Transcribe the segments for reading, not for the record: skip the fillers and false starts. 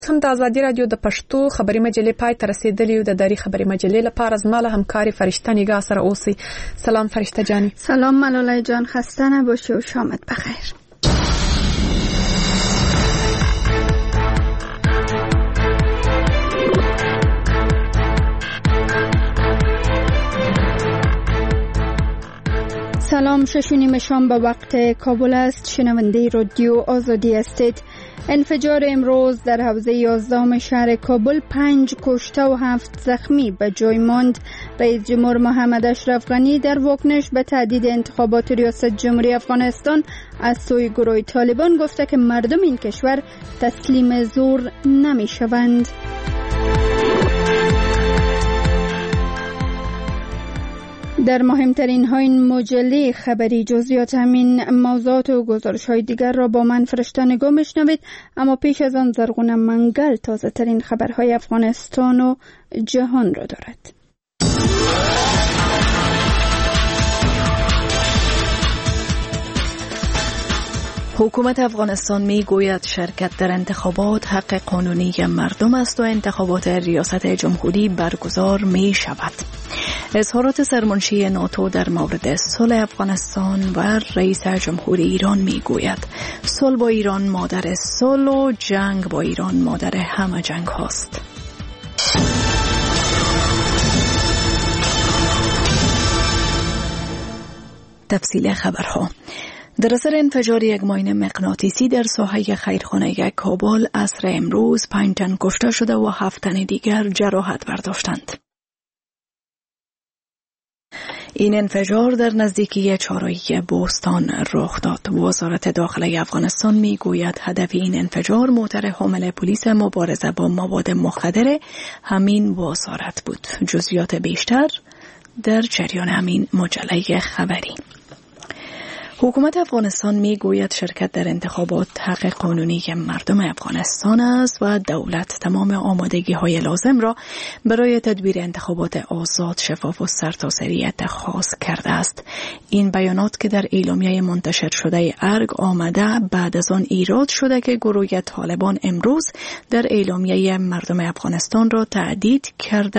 هم د ازادي رادیو د پښتو خبري مجلې پای ته رسیدلی یو. د دری خبري مجلې لپاره زما له همکاري فرشته نگاه سره اوسئ. سلام فرشته جانی. سلام ملالای جان، خسته نباشی و شامت بخیر. سلام، 6:30 شام به وقت کابل است. شنونده رادیو آزادی هستید. انفجار امروز در حوزه 11 شهر کابل 5 کشته و 7 زخمی به جای ماند. رئیس جمهور محمد اشرف غنی در واکنش به تهدید انتخابات ریاست جمهوری افغانستان از سوی گروه طالبان گفته که مردم این کشور تسلیم زور نمی شوند. در مهمترین های این مجله خبری جزئیات همین موضوعات و گزارش های دیگر را با من فرشته نگاه میشنوید. اما پیش از آن زرغون منگل تازه ترین خبرهای افغانستان و جهان را دارد. حکومت افغانستان می گوید شرکت در انتخابات حق قانونی مردم است و انتخابات ریاست جمهوری برگزار می شود. اظهارات سرمنشی ناتو در مورد صلح افغانستان و رئیس جمهوری ایران می گوید صلح با ایران مادر صلح و جنگ با ایران مادر همه جنگ هاست. تفصیل خبرها. در اثر انفجار یک ماین مغناطیسی در ساحه خیرخانه کابل عصر امروز 5 تن کشته شده و 7 تن دیگر جراحت برداشتند. این انفجار در نزدیکی چهارراهی بوستان رخ داد. وزارت داخله افغانستان می گوید هدف این انفجار موتر حامل پلیس مبارزه با مواد مخدر همین وزارت بود. جزئیات بیشتر در جریان همین مجله خبری. حکومت افغانستان می گوید شرکت در انتخابات حق قانونی مردم افغانستان است و دولت تمام آمادگی های لازم را برای تدبیر انتخابات آزاد، شفاف و سرتاسری اتخاذ کرده است. این بیانات که در اعلامیه منتشر شده ارگ آمده بعد از آن ایراد شده که گروه طالبان امروز در اعلامیه مردم افغانستان را تهدید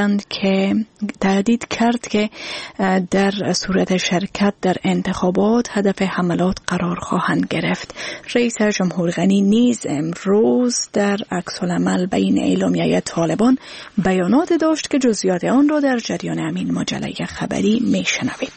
کرد که در صورت شرکت در انتخابات هدف حملات قرار خواهند گرفت. رئیس جمهور غنی نیز امروز در عکس‌العمل بین اعلامیه طالبان بیانات داشت که جزئیات آن را در جریان همین مجله خبری میشنوید.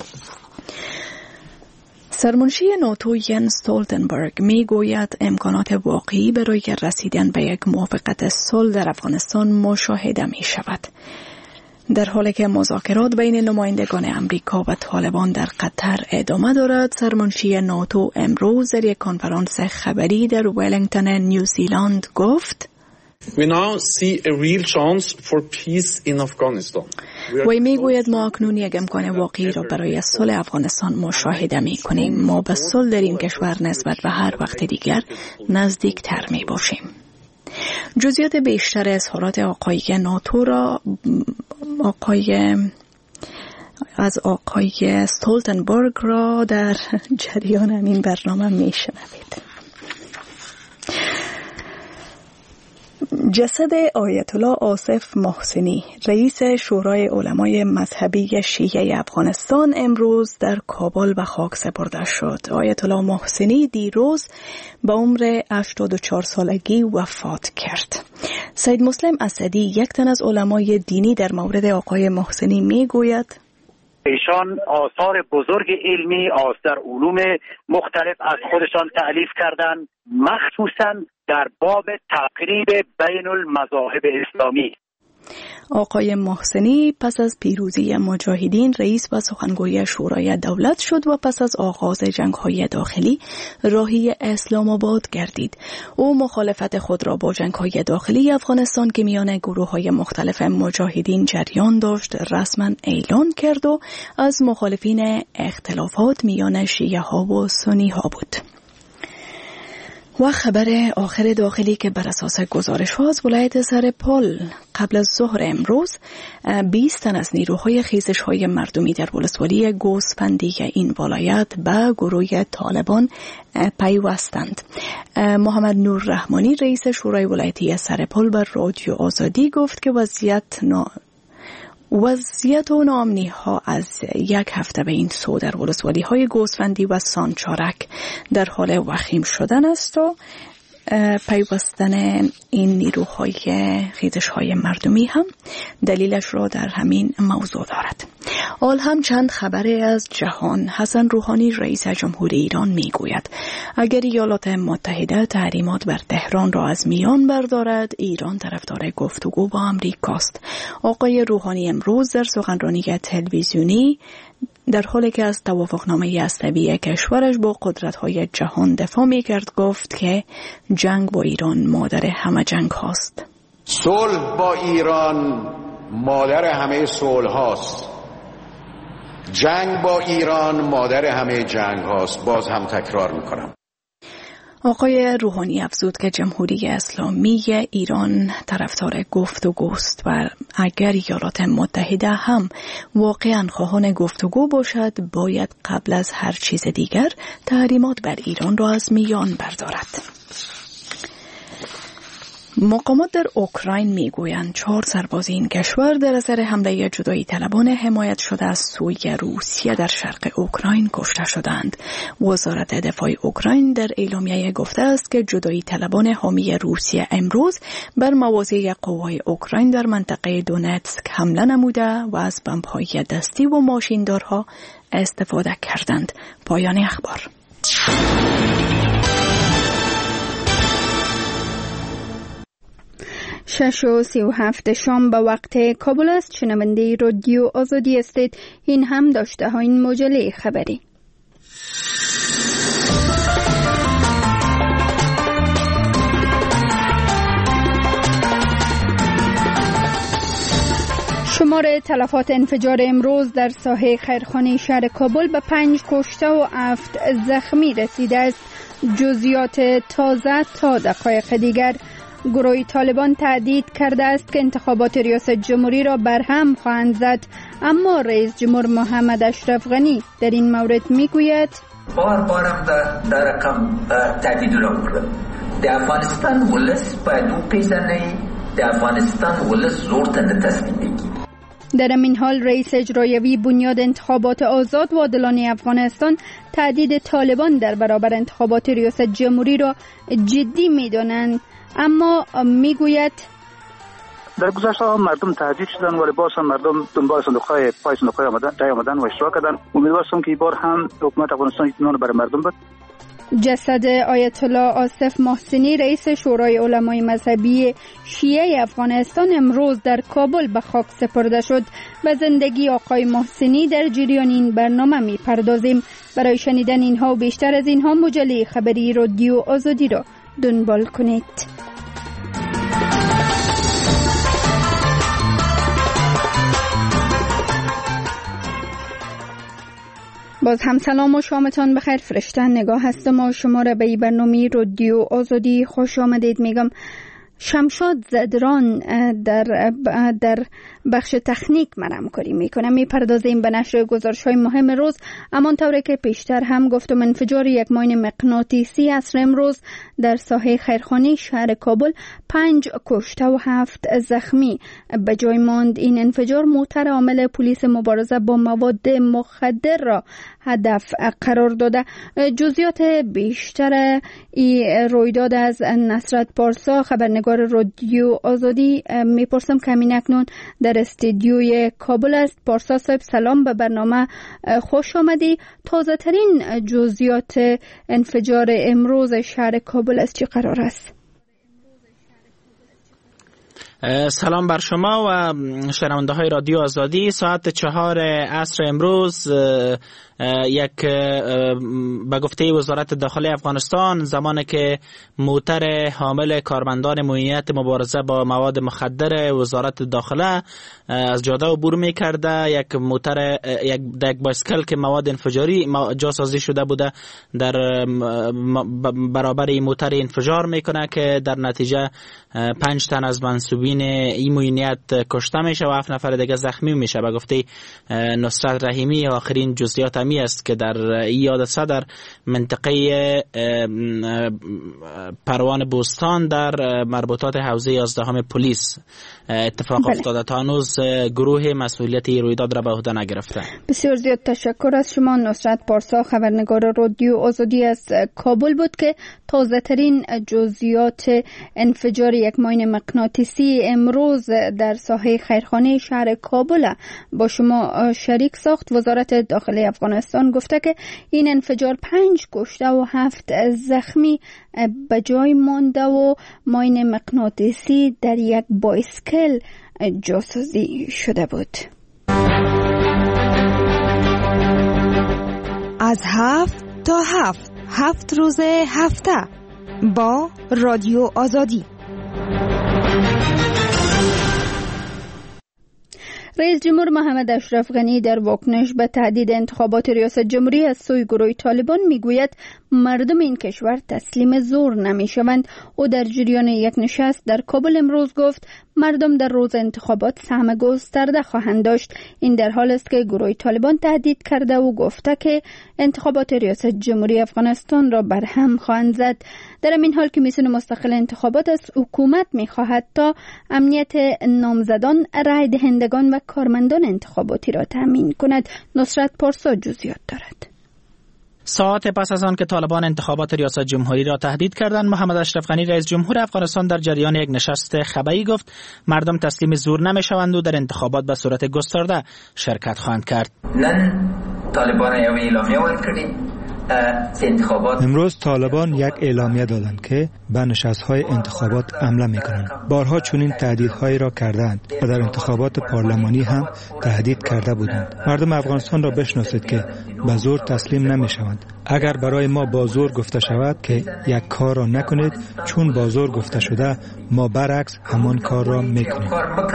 سرمنشی ناتو ینس استولتنبرگ می گوید امکانات واقعی برای رسیدن به یک موافقت صلح در افغانستان مشاهده می شود. در حالی که مذاکرات بین نمایندگان امریکا و طالبان در قطر ادامه دارد، سرمنشی ناتو امروز در یک کنفرانس خبری در ولینگتون نیوزیلند گفت We now see a real chance for peace in Afghanistan. وی میگوید ما اکنون یک امکان واقعی را برای صلح افغانستان مشاهده می کنیم. ما به صلح در این کشور نسبت به هر وقت دیگر نزدیک تر می باشیم. جزئیات بیشتر اظهارات آقای ناتو را آقای استولتنبرگ را در جریان این برنامه می شنوید. جسد آیت الله آصف محسنی، رئیس شورای علمای مذهبی شیعه افغانستان، امروز در کابل به خاک سپرده شد. آیت الله محسنی دیروز به عمر 84 سالگی وفات کرد. سید مسلم اسدی، یک تن از علمای دینی، در مورد آقای محسنی می گوید ایشان آثار بزرگ علمی در علوم مختلف از خودشان تألیف کردند، مخصوصاً در باب تقریب بین المذاهب اسلامی. آقای محسنی پس از پیروزی مجاهدین رئیس و سخنگوی شورای دولت شد و پس از آغاز جنگ‌های داخلی راهی اسلام آباد گردید. او مخالفت خود را با جنگ‌های داخلی افغانستان که میان گروه‌های مختلف مجاهدین جریان داشت رسما اعلان کرد و از مخالفین اختلافات میان شیعه ها و سنی ها بود. و خبر آخر داخلی که بر اساس گزارش ها از ولایت سرپل قبل از ظهر امروز 20 تن از نیروهای خیزش های مردمی در ولسوالی گوسفندی این ولایت به گروه طالبان پیوستند. محمد نور رحمانی رئیس شورای ولایتی سرپل بر رادیو آزادی گفت که وضعیت و ناامنی ها از یک هفته به این سو در ولسوالی های گوسفندی و سانچارک در حال وخیم شدن است و پیوستن این نیروهای خیزش های مردمی هم دلیلش را در همین موضوع دارد. حال هم چند خبر از جهان. حسن روحانی رئیس جمهوری ایران می گوید اگر ایالات متحده تحریمات بر تهران را از میان بردارد ایران طرفدار گفتگو با آمریکاست. آقای روحانی امروز در سخنرانی تلویزیونی در حالی که از توافقنامه هسته‌ای کشورش با قدرت‌های جهان دفاع می‌کرد گفت که جنگ با ایران مادر همه جنگ هاست. صلح با ایران مادر همه صلح هاست. جنگ با ایران مادر همه جنگ هاست. باز هم تکرار می‌کنم. آقای روحانی افزود که جمهوری اسلامی ایران طرفدار گفتگوست و اگر ایالات متحده هم واقعا خواهان گفتگو باشد باید قبل از هر چیز دیگر تحریمات بر ایران را از میان بردارد. مقامات در اوکراین میگویند 4 سرباز این کشور در اثر حمله جدایی طلبان حمایت شده از سوی روسیه در شرق اوکراین کشته شدند. وزارت دفاع اوکراین در اعلامیه گفته است که جدایی طلبان حامی روسیه امروز بر مواضع قوای اوکراین در منطقه دونتسک حمله نموده و از بمب‌های دستی و ماشیندارها استفاده کردند. پایان اخبار. 6:37 شام به وقت کابل است. شنونده رادیو آزادی هستید. این هم داشته ها این مجله خبری. شمار تلفات انفجار امروز در ساحه خیرخانه شهر کابل به 5 کشته و 7 زخمی رسیده است. جزئیات تازه تا دقایق دیگر. گروه طالبان تهدید کرده است که انتخابات ریاست جمهوری را برهم خواهند زد، اما رئیس جمهور محمد اشرف غنی در این مورد میگوید بارم در رقم تهدید را کرد. د افغانستان ولس باید او پیزنه، د افغانستان ولس زور ته نه تسلیم بگی. در این حال رئیس اجرایی بنیاد انتخابات آزاد و عادلانه افغانستان تهدید طالبان در برابر انتخابات ریاست جمهوری را جدی می‌دانند، اما میگوید در گذشته مردم تهدید شدن ولی باز هم مردم دنبال صندوق‌های پای صندوق‌های آمدن و اشتراک کردن. امیدوارم که این بار هم حکومت افغانستان اطمینان برای مردم بده. جسد آیت الله آصف محسنی رئیس شورای علمای مذهبی شیعه افغانستان امروز در کابل به خاک سپرده شد. به زندگی آقای محسنی در جریان این برنامه می‌پردازیم. برای شنیدن اینها و بیشتر از اینها مجله خبری رادیو آزادی را دنبال کنید. باز هم سلام و شامتان بخیر. فرشته نگاه هستم و شما را به این برنامه رادیو آزادی خوش آمدید میگم. شمشاد زدران در بخش تکنیک من همکاری میکنم. میپردازیم به نشر گزارش‌های مهم روز. همانطور که پیشتر هم گفتم انفجار یک ماین مغناطیسی عصر امروز در ساحه خیرخانه شهر کابل 5 کشته و 7 زخمی به جای ماند. این انفجار موتر عامل پلیس مبارزه با مواد مخدر را هدف قرار داده. جزئیات بیشتر این رویداد از نصرت پارسا خبرنگار رادیو آزادی میپرسم که همین اکنون در استودیوی کابل است. پارسا صاحب سلام، به برنامه خوش آمدی. تازه ترین جزئیات انفجار امروز شهر کابل است چی قرار است؟ سلام بر شما و شنونده های رادیو آزادی. ساعت 4 عصر امروز یک به گفته وزارت داخلی افغانستان زمانی که موتر حامل کارمندان معینیت مبارزه با مواد مخدر وزارت داخله از جاده عبور میکرده، یک بایسکل که مواد انفجاری جاسازی شده بوده در برابر این موتر انفجار میکنه که در نتیجه 5 تن از منصوبین این معینیت کشته میشه و 7 نفر دیگه زخمی میشه. به گفته نصرت رحیمی آخرین جزئیات همی است که در این حادثه در منطقه پروان بوستان در مربوطات حوزه 11 پلیس اتفاق افتاده. تا هنوز گروه مسئولیت رویداد را به عهده نگرفته. بسیار زیاد تشکر از شما. نصرت پارسا، خبرنگار رادیو آزادی از کابل بود که تازه ترین جزئیات انفجار یک ماین مغناطیسی امروز در ساحه خیرخانه شهر کابل با شما شریک ساخت. وزارت داخلی افغانستان گفته که این انفجار 5 کشته و 7 زخمی به جای مانده و ماین مغناطیسی در یک بایسکل جاسازی شده بود. از 7 تا 7 روز هفته با رادیو آزادی. رئیس جمهور محمد اشرف غنی در واکنش به تهدید انتخابات ریاست جمهوری از سوی گروه طالبان میگوید مردم این کشور تسلیم زور نمیشوند. او در جریان یک نشست در کابل امروز گفت مردم در روز انتخابات سهم گسترده خواهند داشت. این در حال است که گروه طالبان تهدید کرده و گفته که انتخابات ریاست جمهوری افغانستان را برهم خواهند زد. در این حال کمیسیون مستقل انتخابات از حکومت می‌خواهد تا امنیت نامزدان، رای دهندگان و کارمندان انتخاباتی را تامین کند. نصرت پارسا جزئیات دارد. ساعت پس از آن که طالبان انتخابات ریاست جمهوری را تهدید کردند، محمد اشرف غنی رئیس جمهور افغانستان در جریان یک نشست خبری گفت مردم تسلیم زور نمیشوند و در انتخابات به صورت گسترده شرکت خواهند کرد. طالبان اعلامیه ورکړي. امروز طالبان یک اعلامیه دادند که به نشست‌های انتخابات حمله می‌کنند. بارها چنین تهدیدهایی را کردند و در انتخابات پارلمانی هم تهدید کرده بودند. مردم افغانستان را بشناسید که به زور تسلیم نمی‌شوند. اگر برای ما با زور گفته شود که یک کار را نکنید، چون با زور گفته شده ما برعکس همان کار را می‌کنیم.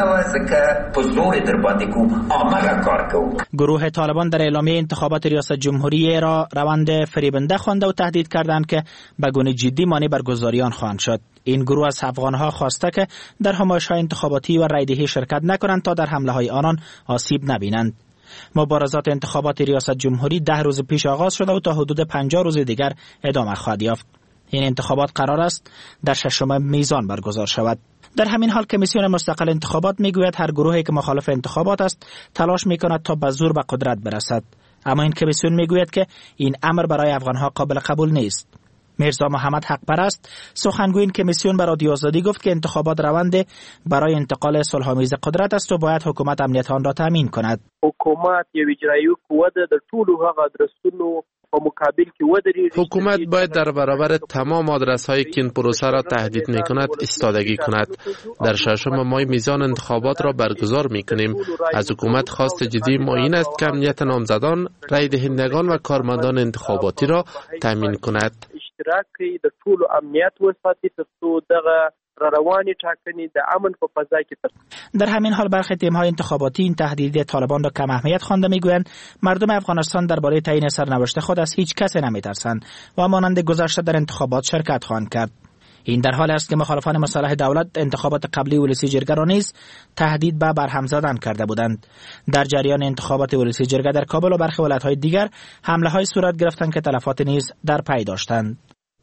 گروه طالبان در اعلامیه انتخابات ریاست جمهوری را روند فریبنده خوانده و تهدید کردند که به گونه جدی مانع برگزاری آن خواهند شد. این گروه از افغانها خواسته که در همایش‌های انتخاباتی و رایدهی شرکت نکنند تا در حمله‌های آنان آسیب نبینند. مبارزات انتخابات ریاست جمهوری 10 روز پیش آغاز شده و تا حدود 50 روز دیگر ادامه خواهد یافت. این انتخابات قرار است در 6 میزان برگزار شود. در همین حال کمیسیون مستقل انتخابات میگوید هر گروهی که مخالف انتخابات است تلاش میکند تا به زور به قدرت برسد. اما این کمیسیون میگوید که این امر برای افغانها قابل قبول نیست. میرزا محمد حق پرست سخنگوی این کمیسیون به رادیو آزادی گفت که انتخابات روند برای انتقال صلح‌آمیز قدرت است و باید حکومت امنیت آن را تامین کند. حکومت یو اجرایی قوه د ټولو هغه ادرسونو په مقابل کې ودرېږي. حکومت باید در برابر تمام آدرس‌هایی که این پروسه را تهدید می‌کند ایستادگی کند. در 6 ماه میزان انتخابات را برگزار می‌کنیم. از حکومت خواست جدی ما این است که امنیت نامزدان، رای دهندگان و کارمندان انتخاباتی را تامین کند. اشتراک کوي د ټولو امنیت وساتي ترڅو دغه روانی ټاکنې د امن په فضا کې. در همین حال برخی تیم‌های انتخاباتی این تهدید طالبان را کم اهمیت خوانده میگویند مردم افغانستان درباره تعیین سرنوشت خود از هیچ کس نمیترسند و مانند گذشته در انتخابات شرکت خواهند کرد. این در حال است که مخالفان مسلح دولت انتخابات قبلی ولسی جرگه را نیز تهدید به برهم زدن کرده بودند. در جریان انتخابات ولسی جرگه در کابل و برخی ولایت‌های دیگر حمله‌های صورت گرفتند که تلفات نیز در پی داشتند.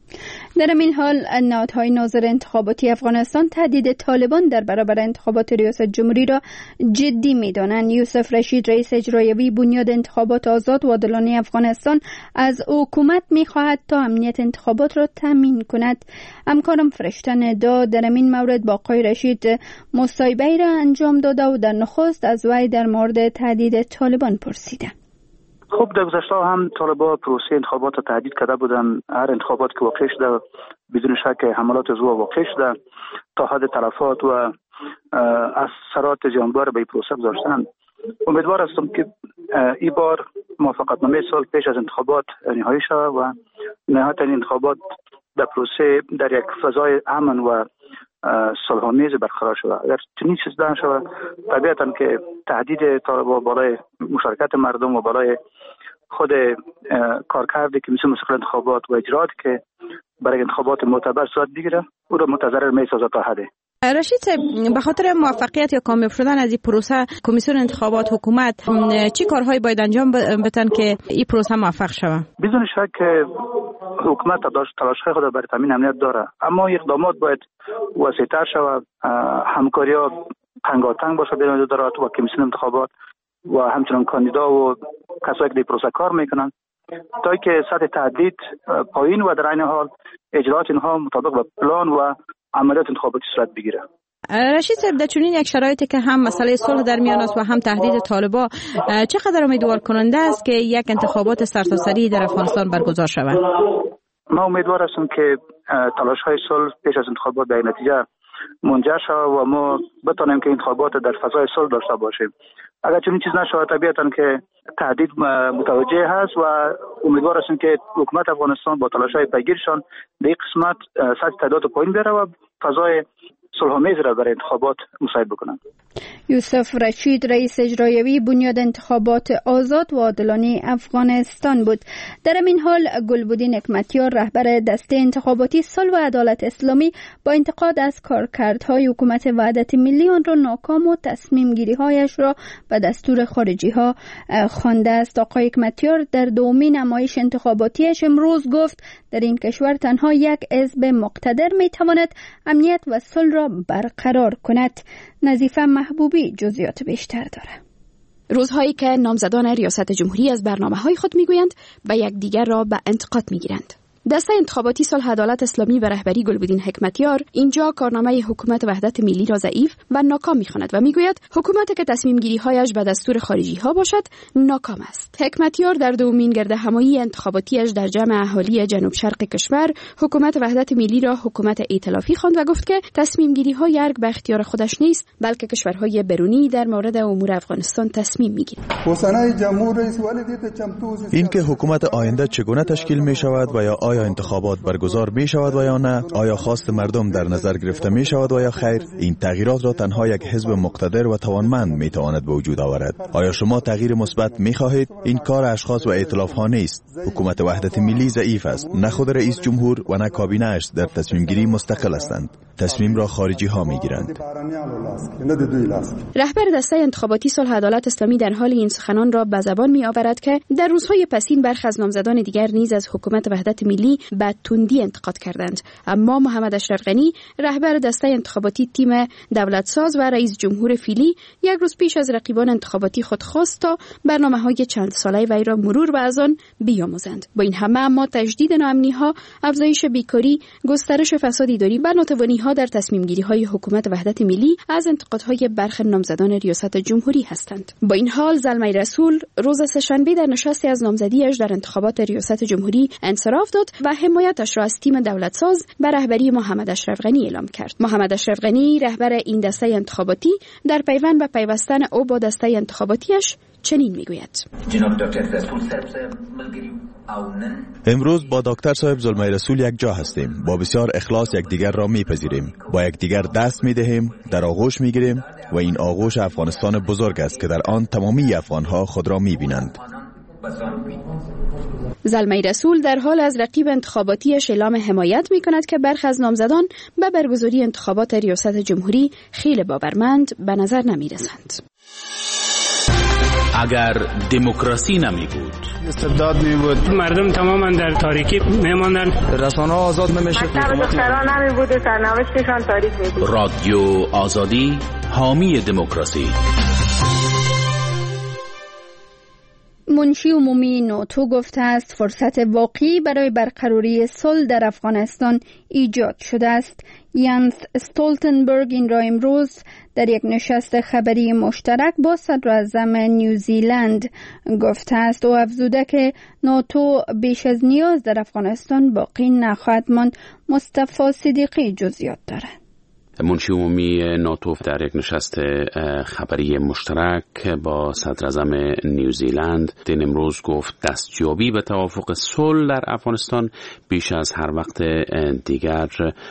در این حال نهادهای ناظر انتخاباتی افغانستان تهدید طالبان در برابر انتخابات ریاست جمهوری را جدی می‌دانند. یوسف رشید رئیس اجرایی بنیاد انتخابات آزاد و عادلانه افغانستان از حکومت می‌خواهد تا امنیت انتخابات را تامین کند. همکارم فرشته ندا در این مورد با آقای رشید مصاحبه را انجام داده و در نخست از وی در مورد تهدید طالبان پرسیده. خب در گذشته هم طالبان پروسه انتخابات را تهدید کرده بودند. هر انتخابات که واقع شده بدون شک حملات زور واقع شده تا حد تلفات و اثرات جانبار به این پروسه گذاشتند. امیدوار هستم که این بار موافقتنامه صلح پیش از انتخابات نهایی شود و نهایت این انتخابات در پروسه در یک فضای امن و صلح‌آمیز برقرار شود. اگر چنین چیز نشود طبیعتاً که تهدید طالبان بالای مشارکت مردم و بالای خود کارکردی که مثل مسئله انتخابات و اجرات که برای انتخابات معتبر صورت بگیره او را متضرر می‌سازد تا حدی. رشید صاحب، به خاطر موفقیت یا کامیاب شدن از این پروسه کمیسیون انتخابات حکومت چی کارهایی باید انجام بدن که این پروسه موفق شود؟ بدون شک حکومت تلاش‌های خود برای تامین امنیت داره، اما اقدامات باید وسیع‌تر شود، همکاری‌ها تنگاتنگ باشه بین ادارات و کمیسیون انتخابات و همچنان کاندیدا و کسایی که در پروسه کار میکنن تا که سطح تهدید پایین و در عین حال اجرات اینها مطابق با پلان و عملیات انتخاباتی صورت بگیره. رشید صاحب، در چنین یک شرایطی که هم مسئله صلح در میان است و هم تهدید طالبان، چقدر امیدوار کننده است که یک انتخابات سرتاسری در افغانستان برگزار شود؟ ما امیدوار هستیم که تلاش‌های صلح پیش از انتخابات به نتیجه منجر شود و ما بتانیم که انتخابات در فضای صلح داشته باشیم. اگر چنین چیز نشود طبیعتاً که تهدید متوجه هست و امیدوار هستیم که حکومت افغانستان با تلاش‌های پیگیرشان در این قسمت سطح تعداد پایین بره و فضای صلح‌آمیز را برای انتخابات مساعد بکنند. یوسف رشید، رئیس اجرایی بنیاد انتخابات آزاد و عادلانه افغانستان بود. در این حال گلبدین حکمتیار، رهبر دسته انتخاباتی صلح و عدالت اسلامی، با انتقاد از کارکردهای حکومت وحدت ملی آن را ناکام و تصمیم گیری هایش را به دستور خارجی ها خوانده است. آقای حکمتیار در دومین نمایش انتخاباتیش امروز گفت در این کشور تنها یک حزب مقتدر می تواند امنیت و صلح را برقرار کند. نظیفه محبوبی جزئیات بیشتر داره. روزهایی که نامزدان ریاست جمهوری از برنامه‌های خود میگویند و یکدیگر را به انتقاد میگیرند. دسته انتخاباتی صلح عدالت اسلامی به رهبری گلبدین حکمتیار اینجا کارنامه حکومت وحدت ملی را ضعیف و ناکام می‌خواند و میگوید حکومتی که تصمیم گیری هایش به دستور خارجی ها باشد ناکام است. حکمتیار در دومین گرد همایی انتخاباتیش در جمع اهالی جنوب شرق کشور حکومت وحدت ملی را حکومت ائتلافی خواند و گفت که تصمیم گیری ها یک به اختیار خودش نیست بلکه کشورهای بیرونی در مورد امور افغانستان تصمیم میگیرند. اینکه حکومت آینده چگونه تشکیل می شود و یا آیا انتخابات برگزار می شود و یا نه، آیا خواست مردم در نظر گرفته می شود و یا خیر، این تغییرات را تنها یک حزب مقتدر و توانمند می تواند به وجود آورد. آیا شما تغییر مثبت می خواهید؟ این کار اشخاص و ائتلاف ها نیست. حکومت وحدت ملی ضعیف است. نه خود رئیس جمهور و نه کابینه اش در تصمیم گیری مستقل هستند. تصمیم را خارجی ها می گیرند. رهبر دسته انتخاباتی صلح عدالت اسلامی در حال این سخنان را به زبان می آورد که در روزهای پسین برخی از نامزدان دیگر نیز از حکومت وحدت ملی به تندی انتقاد کردند، اما محمد اشرف غنی، رهبر دسته انتخاباتی تیم دولت ساز و رئیس جمهور فعلی، یک روز پیش از رقیبان انتخاباتی خود خواست تا برنامه‌های چند ساله وی را مرور و از آن بیاموزند. با این همه اما تجدید ناامنی‌ها، افزایش بیکاری، گسترش فساد اداری و ناتوانی‌ها در تصمیم‌گیری‌های حکومت وحدت ملی از انتقادهای برخی نامزدان ریاست جمهوری هستند. با این حال زلمه رسول روز سه‌شنبه در نشستی از نامزدیش در انتخابات ریاست جمهوری انصراف داد و حمایتش را از تیم دولت ساز به رهبری محمد اشرف غنی اعلام کرد. محمد اشرف غنی، رهبر این دسته انتخاباتی، در پیوند به پیوستن او با دسته انتخاباتیش چنین میگوید: امروز با دکتر صاحب زلمه رسول یک جا هستیم. با بسیار اخلاص یکدیگر را میپذیریم، با یکدیگر دست میدهیم، در آغوش میگیریم و این آغوش افغانستان بزرگ است که در آن تمامی افغانها خود را میبینند. زلمه رسول در حال از رقیب انتخاباتیش اعلام حمایت می کند که برخی از نامزدان به برگزاری انتخابات ریاست جمهوری خیلی باورمند به نظر نمی رسند. اگر دموکراسی نمی بود، استبداد می بود، مردم تماما در تاریکی می ماندن، رسانه آزاد نمیشه، دختران نمی بود و سرنوشتشان تاریک می بود. رادیو آزادی حامی دموکراسی. منشی عمومی ناتو گفته است فرصت واقعی برای برقراری صلح در افغانستان ایجاد شده است. یانس استولتنبرگ این را امروز در یک نشست خبری مشترک با صدراعظم نیوزیلند گفته است. او افزوده که ناتو بیش از نیاز در افغانستان باقی نخواهد ماند. مصطفی صدیقی جزئیات دارد. منشی عمومی ناتو در یک نشست خبری مشترک با صدراعظم نیوزیلند دین امروز گفت دستیابی به توافق صلح در افغانستان بیش از هر وقت دیگر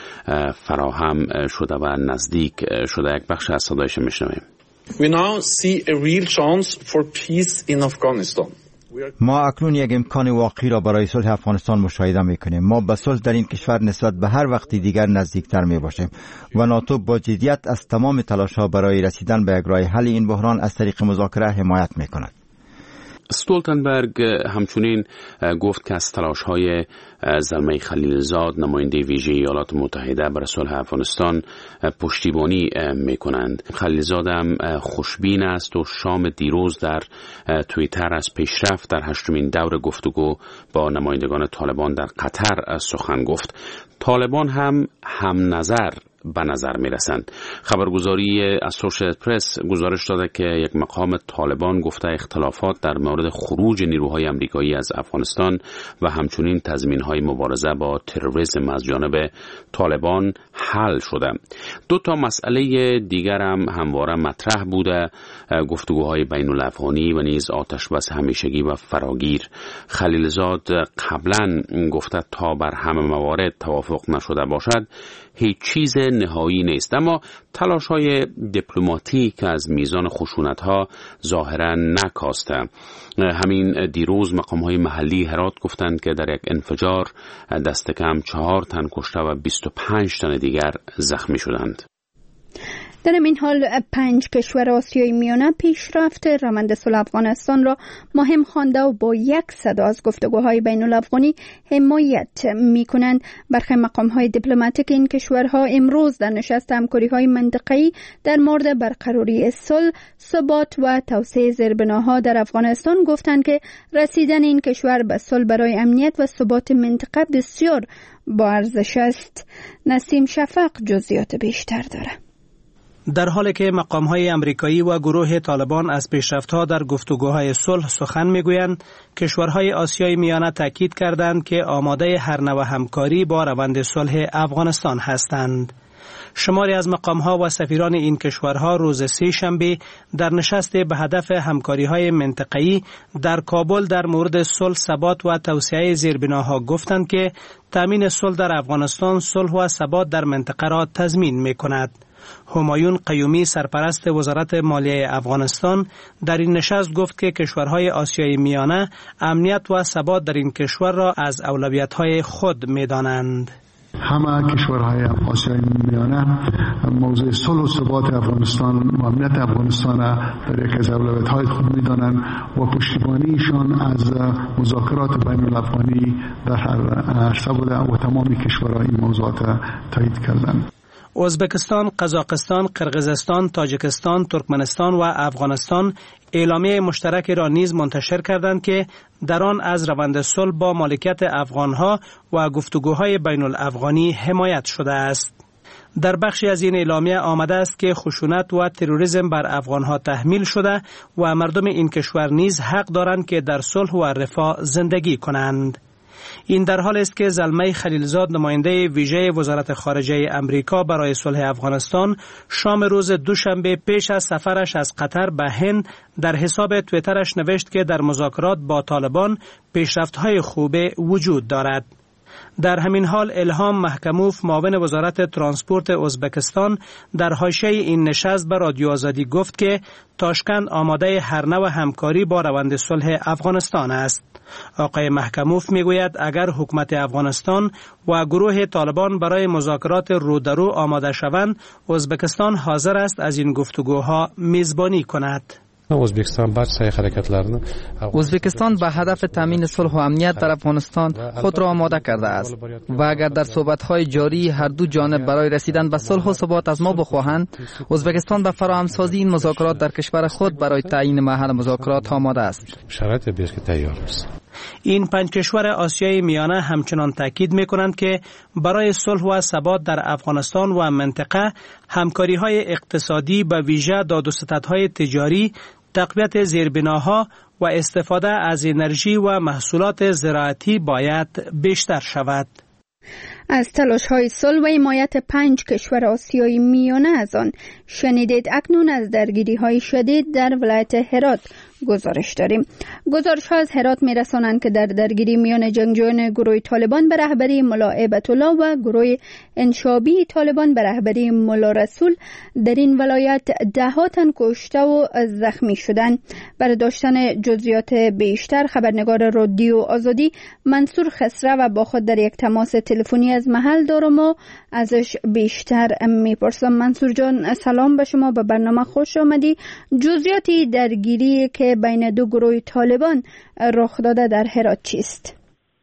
فراهم شده و نزدیک شده. یک بخش از صدایش میشنویم. We now see a real chance for peace in Afghanistan. ما اکنون یک امکان واقعی را برای صلح افغانستان مشاهده میکنیم. ما به صلح در این کشور نسبت به هر وقت دیگر نزدیکتر می باشیم و ناتو با جدیت از تمام تلاش‌ها برای رسیدن به یک راه حل این بحران از طریق مذاکره حمایت میکند. استولتنبرگ همچنین گفت که از تلاش‌های زلمه خلیلزاد نماینده ویژه ایالات متحده برای صلح افغانستان پشتیبانی می‌کنند. خلیلزاد هم خوشبین است و شام دیروز در توییتر از پیشرفت در 8مین دور گفتگو با نمایندگان طالبان در قطر سخن گفت. طالبان هم نظر به نظر می رسند. خبرگزاری اسوشییتد پرس گزارش داده که یک مقام طالبان گفته اختلافات در مورد خروج نیروهای آمریکایی از افغانستان و همچنین تضمین‌های مبارزه با تروریسم از جانب طالبان حل شده. دو تا مسئله دیگر هم همواره مطرح بوده: گفتگوهای بین الافغانی و نیز آتش بس همیشگی و فراگیر. خلیلزاد قبلا گفته تا بر همه موارد توافق نشده باشد هیچ چیز نهایی نیست، اما تلاش‌های دیپلماتیک از میزان خشونت‌ها ظاهراً نکاسته. همین دیروز مقام‌های محلی هرات گفتند که در یک انفجار دست کم 4 تن کشته و 25 تن دیگر زخمی شدند. در این حال 5 کشور آسیای میانه پیشرفت روند صلح افغانستان را مهم خوانده و با یک صدا از گفتگوهای بین الافغانی حمایت می‌کنند. برخی مقام‌های دیپلماتیک این کشورها امروز در نشست همکاری‌های منطقه‌ای در مورد برقراری صلح، ثبات و توسعه زیربناها در افغانستان گفتند که رسیدن این کشور به صلح برای امنیت و ثبات منطقه بسیار با ارزش است. نسیم شفق جزئیات بیشتر دارد. در حالی که مقام‌های آمریکایی و گروه طالبان از پیشرفت‌ها در گفتگوهای صلح سخن می‌گویند، کشورهای آسیای میانه تاکید کردند که آماده هر نوع همکاری با روند صلح افغانستان هستند. شماری از مقام‌ها و سفیران این کشورها روز سه‌شنبه در نشست به هدف همکاری‌های منطقه‌ای در کابل در مورد صلح، ثبات و توسعه زیربناها گفتند که تامین صلح در افغانستان صلح و ثبات در منطقه را تضمین می‌کند. همایون قیومی سرپرست وزارت مالیه افغانستان در این نشست گفت که کشورهای آسیای میانه امنیت و ثبات در این کشور را از اولویت‌های خود می‌دانند. همه کشورهای آسیای میانه موضوع صلح و ثبات افغانستان و امنیت افغانستان در یک از اولویت‌های خود می‌دانند و پشتیبانیشان از مذاکرات بین الافغانی در هر عرصه بوده و تمام کشورها این موضوعات تایید کردند. ازبکستان، قزاقستان، قرقیزستان، تاجیکستان، ترکمنستان و افغانستان اعلامیه مشترک را نیز منتشر کردند که در آن از روند صلح با مالکیت افغانها و گفتگوهای بین الافغانی حمایت شده است. در بخشی از این اعلامیه آمده است که خشونت و تروریسم بر افغانها تحمیل شده و مردم این کشور نیز حق دارند که در صلح و رفاه زندگی کنند. این در حال است که زلمه خلیلزاد نماینده ویژه وزارت خارجه امریکا برای صلح افغانستان شام روز دوشنبه پیش از سفرش از قطر به هند در حساب توییترش نوشت که در مذاکرات با طالبان پیشرفت‌های خوب وجود دارد. در همین حال الهام محکموف معاون وزارت ترانسپورت ازبکستان در حاشیه این نشست به رادیو آزادی گفت که تاشکند آماده هر نوع همکاری با روند صلح افغانستان است. آقای محکموف میگوید اگر حکومت افغانستان و گروه طالبان برای مذاکرات رو در رو آماده شوند، ازبکستان حاضر است از این گفتگوها میزبانی کند. ازبکستان به هدف تامین صلح و امنیت در افغانستان خود را آماده کرده است و اگر در صحبت‌های جاری هر دو جانب برای رسیدن به صلح و ثبات از ما بخواهند، ازبکستان به فراهمسازی این مذاکرات در کشور خود برای تعیین محل مذاکرات آماده است. این 5 کشور آسیای میانه همچنان تاکید می‌کنند که برای صلح و ثبات در افغانستان و منطقه همکاری‌های اقتصادی به ویژه داد و ستدهای تجاری، تقویت زیربناها و استفاده از انرژی و محصولات زراعتی باید بیشتر شود. از تلاش‌های صلح و حمایت 5 کشور آسیای میانه از آن شنیدید. اکنون از درگیری‌های شدید در ولایت هرات گزارش داریم. گزارش‌ها از هرات می‌رسانند که در درگیری میان جنگجویان گروه طالبان به رهبری ملا هیبت الله و گروه انشابی طالبان به رهبری ملا رسول در این ولایت ده‌ها تن کشته و زخمی شدند. برای داشتن جزئیات بیشتر خبرنگار رادیو آزادی منصور خسرو و با خود در یک تماس تلفنی از محل دارم و ازش بیشتر میپرسم. منصور جان سلام به شما، به برنامه خوش آمدی. جزئیاتی درگیری که بین دو گروه طالبان رخ داده در هرات چیست؟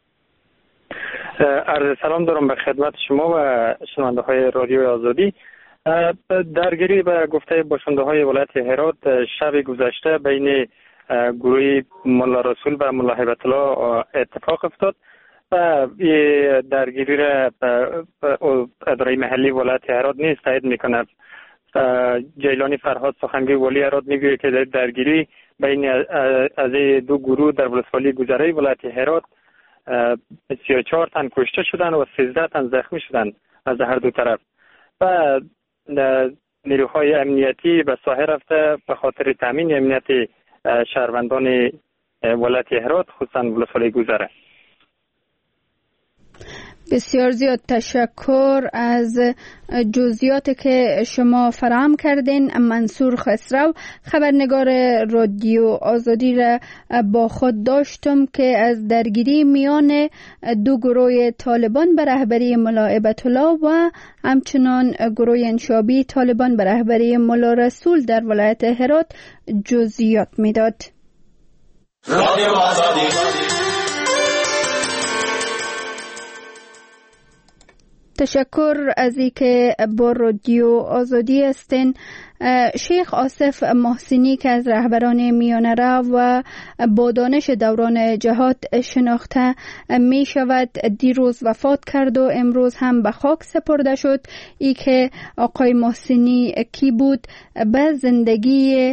عرض سلام دارم به خدمت شما و شنونده های رادیو آزادی. درگیری به گفته باشنده های ولایت هرات شب گذشته بین گروه ملا رسول و ملا هیبت الله اتفاق افتاد و درگیری را اداره محلی ولایت هرات نیز تایید میکنه. جیلانی فرهاد سخنگوی والی هرات میگوید که درگیری بین از دو گروه در ولسوالی گذره ولایت هرات 34 تن کشته شدند و 13 تن زخمی شدند از هر دو طرف و نیروهای امنیتی به ساحه رفته به خاطر تامین امنیت شهروندان ولایت هرات خصوصا ولسوالی گذره. بسیار زیاد تشکر از جزئیاتی که شما فراهم کردین. منصور خسرو خبرنگار رادیو آزادی را با خود داشتم که از درگیری میان دو گروه طالبان به رهبری ملا هیبت الله و همچنان گروه انشابی طالبان به رهبری ملا رسول در ولایت هرات جزئیات میداد. رادیو آزادی. تشکر از اینکه با رادیو آزادی هستین. شیخ آصف محسنی که از رهبران میانه رو و با دانش دوران جهاد شناخته می شود دیروز وفات کرد و امروز هم به خاک سپرده شد. ای که آقای محسنی کی بود؟ به زندگی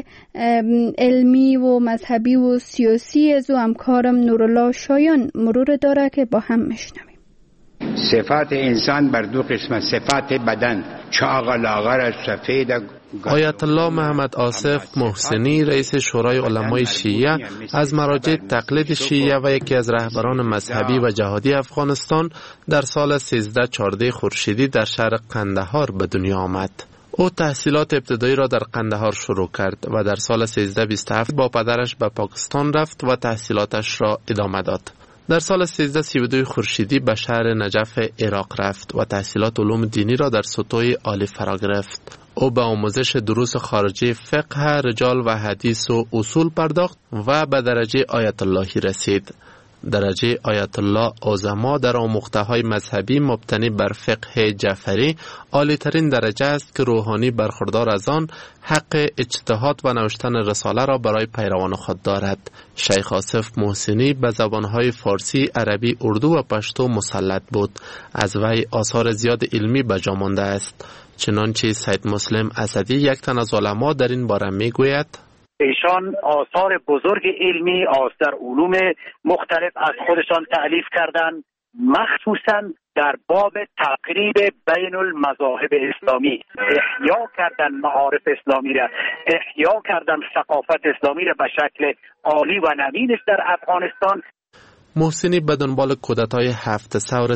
علمی و مذهبی و سیاسی از و همکارم نورالله شایان مرور داره که با هم میشنویم. صفات انسان بر دو قسمت، صفات بدن چاق لاغر سفید. آیت الله محمد آصف محسنی رئیس شورای علمای شیعه از مراجع تقلید شیعه و یکی از رهبران مذهبی و جهادی افغانستان در سال 1314 خورشیدی در شهر قندهار به دنیا آمد. او تحصیلات ابتدایی را در قندهار شروع کرد و در سال 1327 با پدرش به پاکستان رفت و تحصیلاتش را ادامه داد. در سال 1332 خورشیدی به شهر نجف عراق رفت و تحصیلات علوم دینی را در سطوح عالی فرا گرفت. او به آموزش دروس خارجی فقه، رجال و حدیث و اصول پرداخت و به درجه آیت اللهی رسید. درجه آیت الله عظما در آموخته‌های مذهبی مبتنی بر فقه جعفری عالی ترین درجه است که روحانی برخوردار از آن حق اجتهاد و نوشتن رساله را برای پیروان خود دارد. شیخ آصف محسنی به زبانهای فارسی، عربی، اردو و پشتو مسلط بود. از وی آثار زیاد علمی به جا مانده است. چنانچه سید مسلم اسدی یک تن از علما در این باره میگوید: ایشان آثار بزرگ علمی در علوم مختلف از خودشان تألیف کردند، مخصوصا در باب تقریب بین المذاهب اسلامی. احیا کردن معارف اسلامی را، احیا کردن ثقافت اسلامی را به شکل عالی و نوینش در افغانستان. محسنی به دنبال کودتای 7 ثور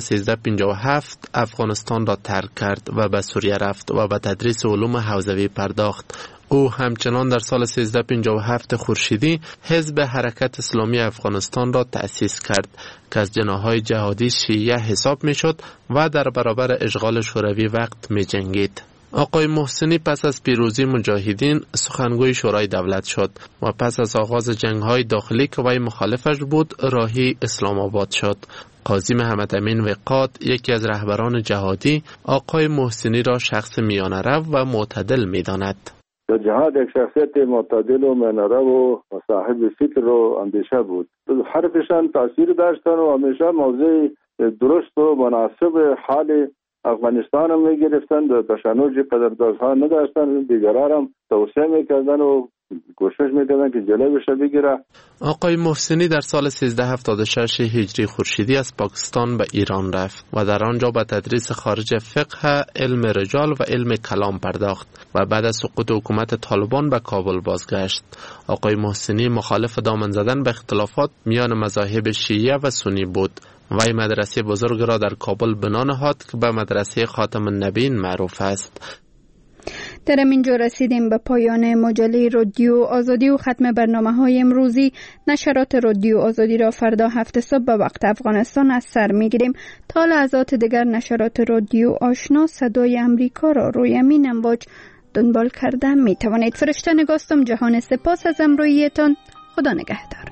1357 افغانستان را ترک کرد و به سوریه رفت و به تدریس علوم حوزوی پرداخت. او همچنان در سال 1357 خورشیدی حزب حرکت اسلامی افغانستان را تأسیس کرد که از جناحهای جهادی شیعه حساب می شد و در برابر اشغال شوروی وقت می جنگید. آقای محسنی پس از پیروزی مجاهدین سخنگوی شورای دولت شد و پس از آغاز جنگ‌های داخلی که وی مخالفش بود راهی اسلام آباد شد. قاضی محمد امین وقاد، یکی از رهبران جهادی، آقای محسنی را شخص میانه‌رو و معتدل می‌داند. در جهاد یک شخصیت معتدل و میانه‌رو و صاحب فکر و اندیشه بود. حرفشان تاثیر داشتن و همیشه موضوع درست و مناسب حال افغانستان هم میگرفتن. در تشنج قدردازها نداشتن، دیگران هم توصیه میکردن و کوشش میکردن که جلوش بگیره. آقای محسنی در سال 1376 هجری خورشیدی از پاکستان به ایران رفت و در آنجا به تدریس خارج فقه، علم رجال و علم کلام پرداخت و بعد از سقوط حکومت طالبان به کابل بازگشت. آقای محسنی مخالف دامن زدن به اختلافات میان مذاهب شیعه و سنی بود. وی مدرسه بزرگ را در کابل بنا نهاد که به مدرسه خاتم النبیین معروف است. در اینجا رسیدیم به پایان مجله رادیو آزادی و ختم برنامه‌های امروزی. نشرات رادیو آزادی را فردا 7 صبح به وقت افغانستان از سر می‌گیریم. تا لحظات دیگر نشرات رادیو آشنا صدای امریکا را روی امین امواج دنبال کرده می‌توانید. فرشته نگاستم. جهان سپاس از همراهیتان. خدا نگهدار.